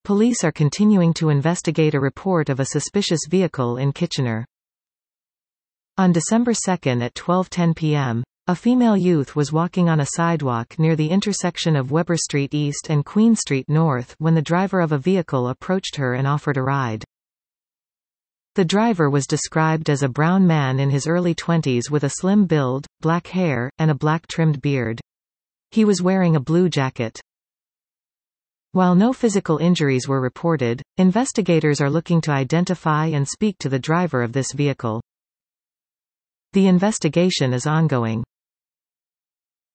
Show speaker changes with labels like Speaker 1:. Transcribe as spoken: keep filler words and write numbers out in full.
Speaker 1: Police are continuing to investigate a report of a suspicious vehicle in Kitchener. On December second at twelve ten p m, a female youth was walking on a sidewalk near the intersection of Weber Street East and Queen Street North when the driver of a vehicle approached her and offered a ride. The driver was described as a brown man in his early twenties with a slim build, black hair, and a black trimmed beard. He was wearing a blue jacket. While no physical injuries were reported, investigators are looking to identify and speak to the driver of this vehicle. The investigation is ongoing.